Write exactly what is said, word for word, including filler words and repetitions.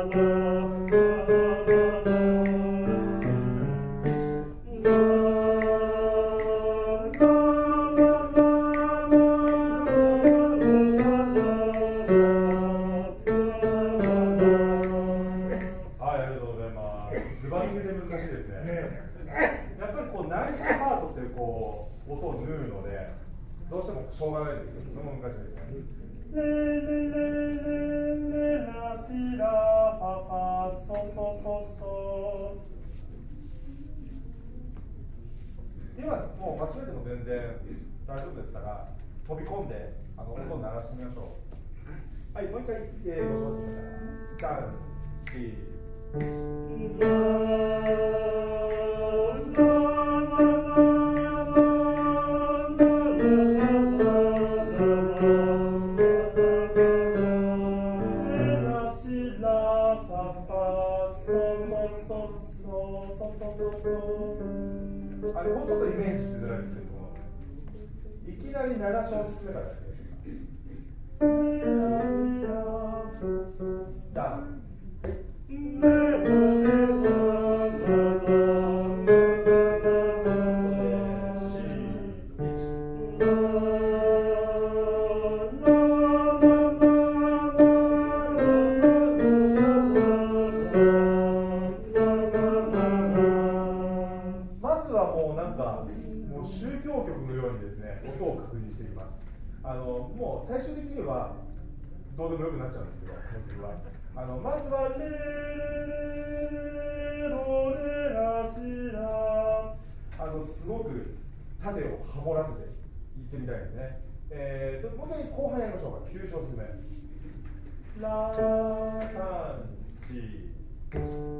どうしてもしょうがないですけど、その難しいですね。 レレレレレラシラファファソソソソ。 今もう間違えても全然大丈夫ですから、飛び込んであの音を鳴らしてみましょう。はい、もう一回、えー、ご紹介しますから。さん、よあれもうちょっとイメージしづらいですけど、いきなりなな小進めたらですね。さん、音を確認してみます。あのもう最終的にはどうでもよくなっちゃうんですけど、この曲はあのまずはレレロレラシラ、あのすごく縦をハモらせていってみたいですね。えーともう一回後半やりましょうか。きゅう小進め。ラさん、し、